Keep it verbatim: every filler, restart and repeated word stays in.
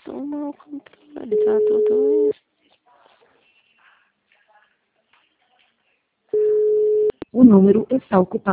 do mau controle, tá tudo isso. O número está ocupado.